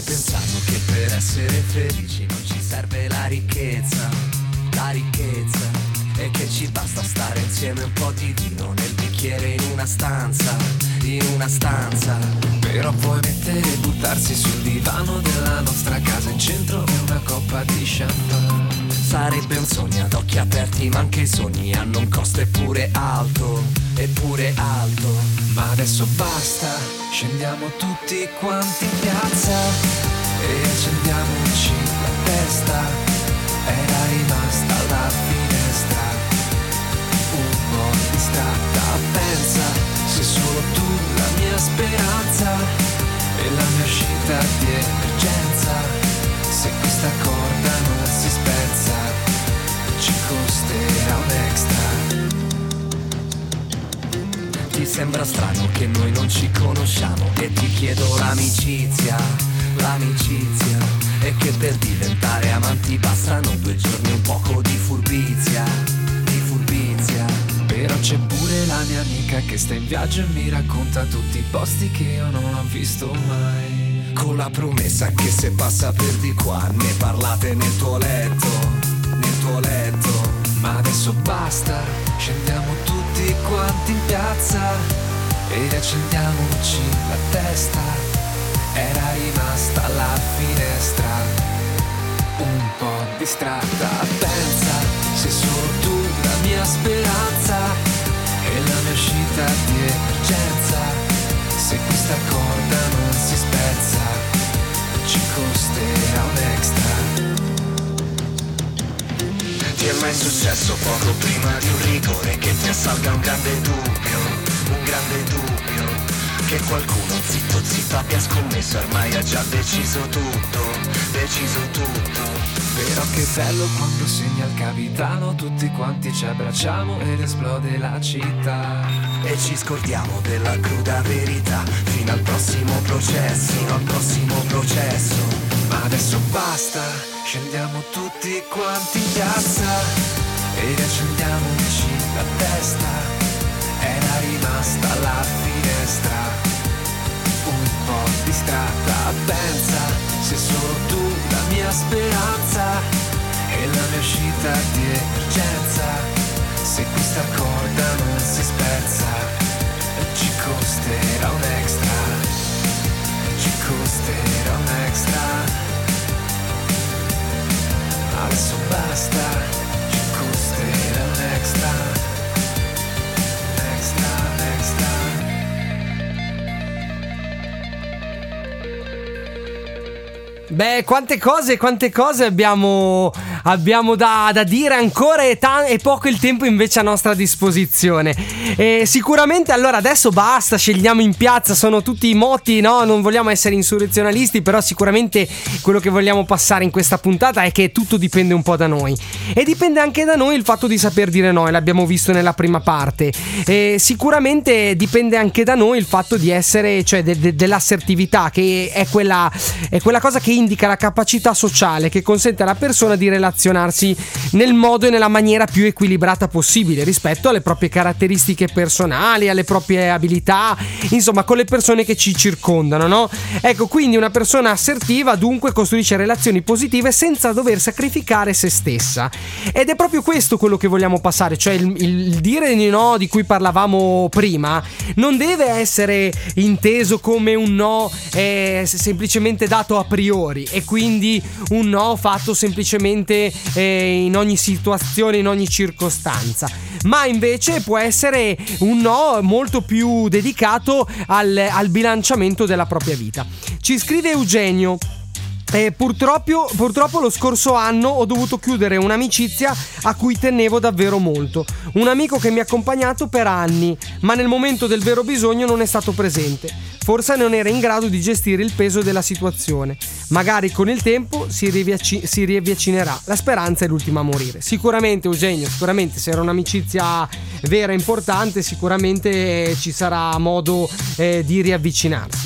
pensando che per essere felici non ci serve la ricchezza, la ricchezza, e che ci basta stare insieme, un po' di vino nel bicchiere in una stanza, in una stanza. Però puoi mettere e buttarsi sul divano della nostra casa in centro e una coppa di champagne. Sarebbe un sogno ad occhi aperti, ma anche i sogni hanno un costo eppure alto, eppure alto. Ma adesso basta, scendiamo tutti quanti in piazza e accendiamoci la testa. Era rimasta la finestra un po' distratta. Pensa, sei solo tu la mia speranza e la mia uscita di emergenza. Se questa corda non si spezza ci costerà un extra. Ti sembra strano che noi non ci conosciamo e ti chiedo l'amicizia, l'amicizia, e che per diventare amanti bastano due giorni, un poco di furbizia, di furbizia. Però c'è pure la mia amica che sta in viaggio e mi racconta tutti i posti che io non ho visto mai, con la promessa che se passa per di qua ne parlate nel tuo letto, nel tuo letto. Ma adesso basta, scendiamo tutti quanti in piazza e accendiamoci la testa. Era rimasta la finestra un po' distratta. Pensa, sei solo tu la mia speranza e la mia uscita di emergenza. Se questa corda non si spezza ci costerà un extra. Ti è mai successo poco prima di un rigore che ti assalga un grande dubbio, un grande dubbio, che qualcuno zitto zitto abbia scommesso, ormai ha già deciso tutto, deciso tutto. Però che bello quando segna il capitano, tutti quanti ci abbracciamo ed esplode la città. E ci scordiamo della cruda verità fino al prossimo processo, fino al prossimo processo. Ma adesso basta, scendiamo tutti quanti in piazza ed accendiamoci la testa. Era rimasta la finestra un po' distratta. Pensa, sei solo tu la mia speranza e la mia uscita di emergenza. Se questa corda non si spezza ci costerà un extra, ci costerà un extra. Adesso basta, ci costerà un extra, extra, extra. Beh, quante cose, quante cose abbiamo, abbiamo da, da dire ancora e, ta- e poco il tempo invece a nostra disposizione. E sicuramente allora adesso basta, scegliamo in piazza, sono tutti i motti, no? Non vogliamo essere insurrezionalisti, però sicuramente quello che vogliamo passare in questa puntata è che tutto dipende un po' da noi. E dipende anche da noi il fatto di saper dire no, e l'abbiamo visto nella prima parte. E sicuramente dipende anche da noi il fatto di essere, cioè de- de- dell'assertività, che è quella, è quella cosa che indica la capacità sociale che consente alla persona di relazionarsi nel modo e nella maniera più equilibrata possibile rispetto alle proprie caratteristiche personali, alle proprie abilità, insomma con le persone che ci circondano, no? Ecco, quindi una persona assertiva dunque costruisce relazioni positive senza dover sacrificare se stessa, ed è proprio questo quello che vogliamo passare, cioè il, il dire di no di cui parlavamo prima non deve essere inteso come un no eh, semplicemente dato a priori, e quindi un no fatto semplicemente eh, in ogni situazione, in ogni circostanza, ma invece può essere un no molto più dedicato al, al bilanciamento della propria vita. Ci scrive Eugenio: Eh, purtroppo, purtroppo lo scorso anno ho dovuto chiudere un'amicizia a cui tenevo davvero molto. Un amico che mi ha accompagnato per anni, ma nel momento del vero bisogno non è stato presente. Forse non era in grado di gestire il peso della situazione. Magari con il tempo si, riavvic- si riavvicinerà. La speranza è l'ultima a morire. Sicuramente, Eugenio, sicuramente se era un'amicizia vera e importante, sicuramente ci sarà modo eh, di riavvicinarsi.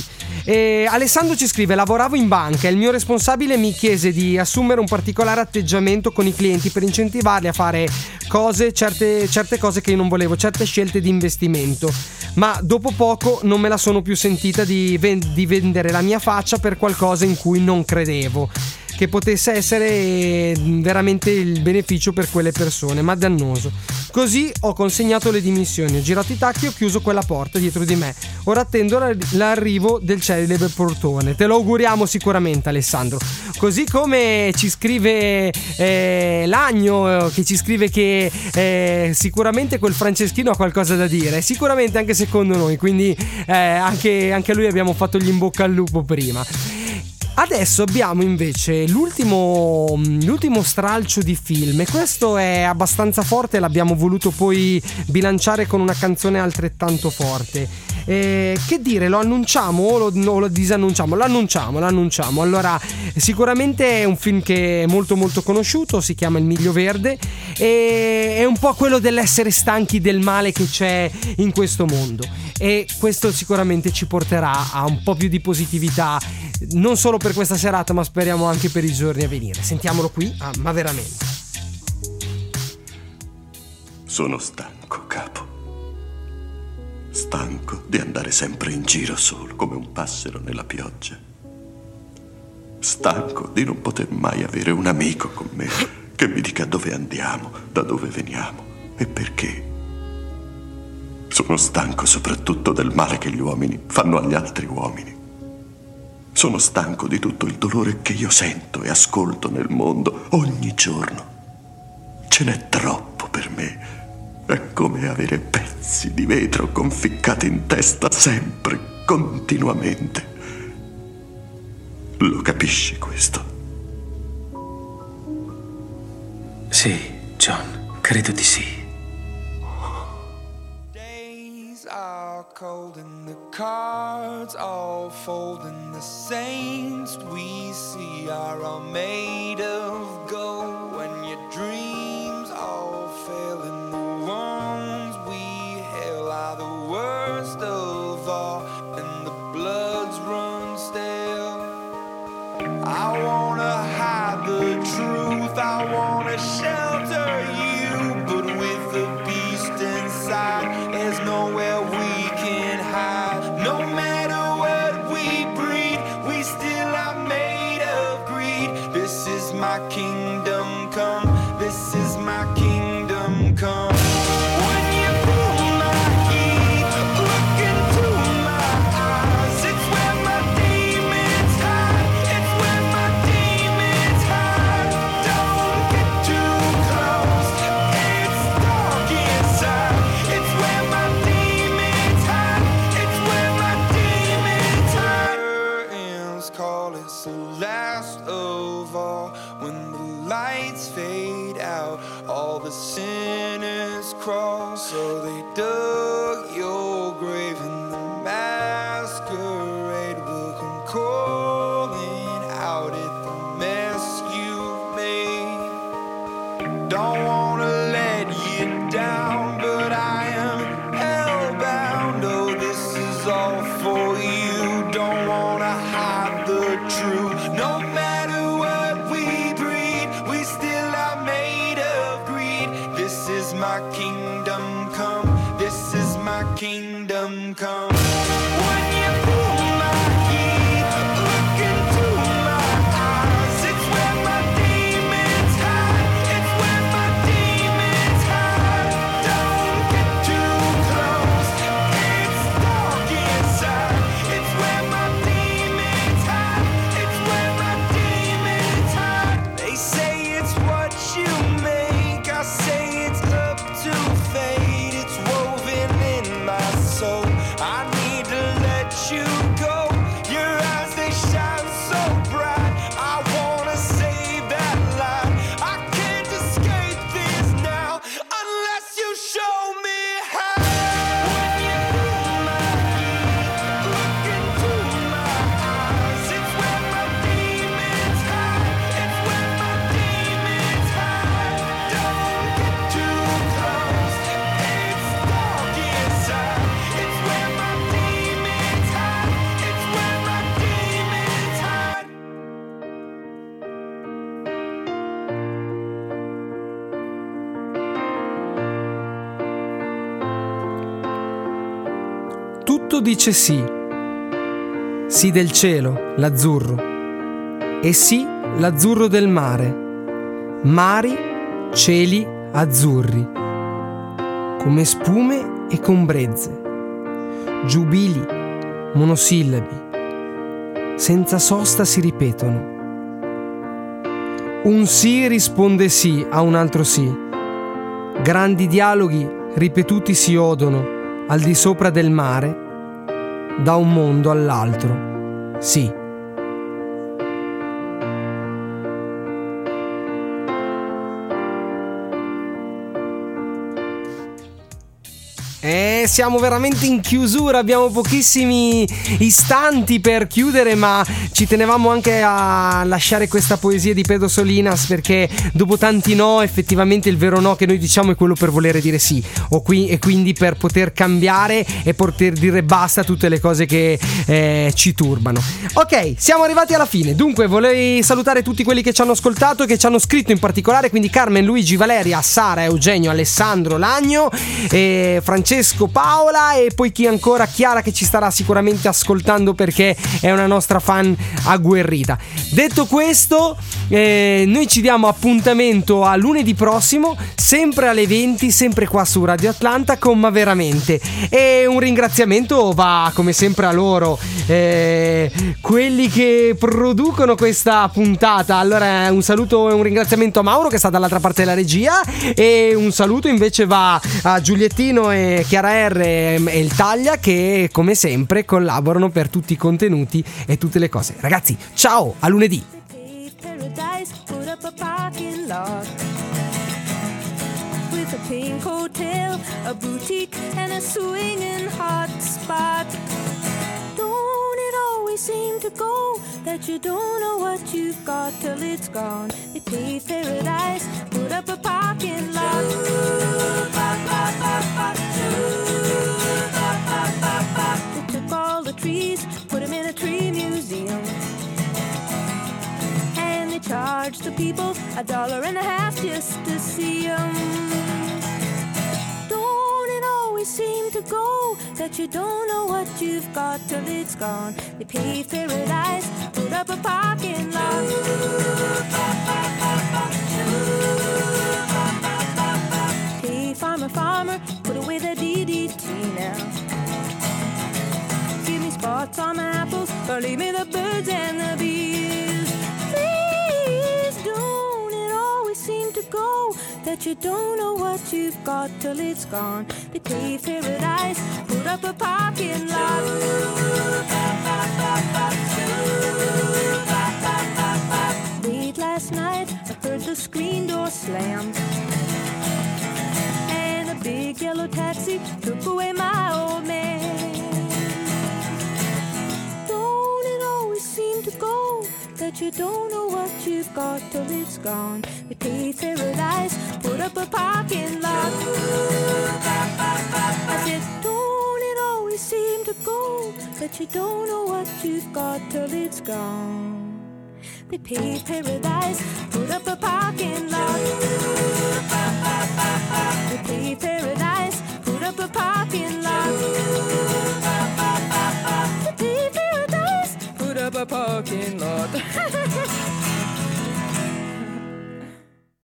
E Alessandro ci scrive: lavoravo in banca e il mio responsabile mi chiese di assumere un particolare atteggiamento con i clienti per incentivarli a fare cose, certe, certe cose che io non volevo, certe scelte di investimento. Ma dopo poco non me la sono più sentita di, ven- di vendere la mia faccia per qualcosa in cui non credevo che potesse essere veramente il beneficio per quelle persone, ma dannoso. Così ho consegnato le dimissioni, ho girato i tacchi e ho chiuso quella porta dietro di me. Ora attendo l'arrivo del celebre portone. Te lo auguriamo sicuramente, Alessandro. Così come ci scrive eh, Lagno, che ci scrive che eh, sicuramente quel Franceschino ha qualcosa da dire, sicuramente anche secondo noi, quindi eh, anche, anche a lui abbiamo fatto gli in bocca al lupo prima. Adesso abbiamo invece l'ultimo, l'ultimo stralcio di film, e questo è abbastanza forte, l'abbiamo voluto poi bilanciare con una canzone altrettanto forte. Eh, che dire, lo annunciamo o lo, o lo disannunciamo? Lo annunciamo, lo annunciamo. Allora, sicuramente è un film che è molto molto conosciuto, si chiama Il Miglio Verde, e è un po' quello dell'essere stanchi del male che c'è in questo mondo, e questo sicuramente ci porterà a un po' più di positività, non solo per questa serata ma speriamo anche per i giorni a venire. Sentiamolo qui, ah, ma veramente. Sono stanco, capo. Stanco di andare sempre in giro solo come un passero nella pioggia. Stanco di non poter mai avere un amico con me che mi dica dove andiamo, da dove veniamo e perché. Sono stanco soprattutto del male che gli uomini fanno agli altri uomini. Sono stanco di tutto il dolore che io sento e ascolto nel mondo ogni giorno. Ce n'è troppo per me. È come avere pezzi di vetro conficcati in testa sempre, continuamente. Lo capisci questo? Sì, John, credo di sì. Are cold and the cards all fold and the saints we see are all made of gold. When your dreams all fail and the wounds we hail are the worst of all and the bloods run stale. I wanna hide the truth, I wanna shelter you, but with the beast inside there's nowhere we can hide. No matter what we breed, we still are made of greed. This is my kingdom come, this is my kingdom come. When you feel my heat, look into my eyes. It's where my demons hide, it's where my demons hide. Don't get too close, it's dark inside. It's where my demons hide, it's where my demons hide. Curtains call, it's the last of all. When the lights fade out, all the sinners crawl. So they dug your grave and the masquerade will come calling out at the mess you've made. Don't wanna let you down, but I am hellbound. Oh, this is all for you. Don't wanna hide the truth. No matter what we breed, we still are made of greed. This is my kingdom come, this is my kingdom come. When you feel my heat, tutto dice sì. Sì del cielo, l'azzurro, e sì l'azzurro del mare. Mari, cieli azzurri, come spume e combrezze, giubili, monosillabi, senza sosta si ripetono. Un sì risponde sì a un altro sì. Grandi dialoghi ripetuti si odono al di sopra del mare, da un mondo all'altro. Sì. Eh, siamo veramente in chiusura, abbiamo pochissimi istanti per chiudere, ma ci tenevamo anche a lasciare questa poesia di Pedro Solinas, perché dopo tanti no, effettivamente il vero no che noi diciamo è quello per volere dire sì, o qui, e quindi per poter cambiare e poter dire basta a tutte le cose che eh, ci turbano. Ok, siamo arrivati alla fine, dunque volevo salutare tutti quelli che ci hanno ascoltato e che ci hanno scritto in particolare, quindi Carmen, Luigi, Valeria, Sara, Eugenio, Alessandro, Lagno, e Francesco, Paola, e poi chi ancora, Chiara, che ci starà sicuramente ascoltando perché è una nostra fan agguerrita. Detto questo, eh, noi ci diamo appuntamento a lunedì prossimo, sempre alle venti, sempre qua su Radio Atlanta con Ma Veramente, e un ringraziamento va come sempre a loro, eh, quelli che producono questa puntata. Allora un saluto e un ringraziamento a Mauro che sta dall'altra parte della regia, e un saluto invece va a Giuliettino e Chiara R e il Taglia, che come sempre collaborano per tutti i contenuti e tutte le cose. Ragazzi, ciao, a lunedì. Paradise, put up a parking lot with a pink hotel, a boutique and a swinging hot spot. Don't it always seem to go that you don't know what you've got till it's gone? They paved paradise, put up a parking lot. They took all the trees, put them in a tree museum, and they charged the people a dollar and a half just to see them. Don't it always seem to go that you don't know what you've got till it's gone? They paved paradise, put up a parking lot. Hey farmer, farmer, put away the D D T now. Give me spots on my apples, or leave me the birds and the bees. Please don't it always seem to go that you don't know what you've got till it's gone? They paved paradise, put up a parking lot. Late last night I heard the screen door slam, and a big yellow taxi took away my old man. Don't it always seem to go that you don't know what you've got till it's gone? They paved paradise, put up a parking lot. I said, don't it always seem to go that you don't know what you've got till it's gone? They paved paradise, put up a parking lot. They paved paradise, put up a parking lot. They paved paradise, put up a parking lot.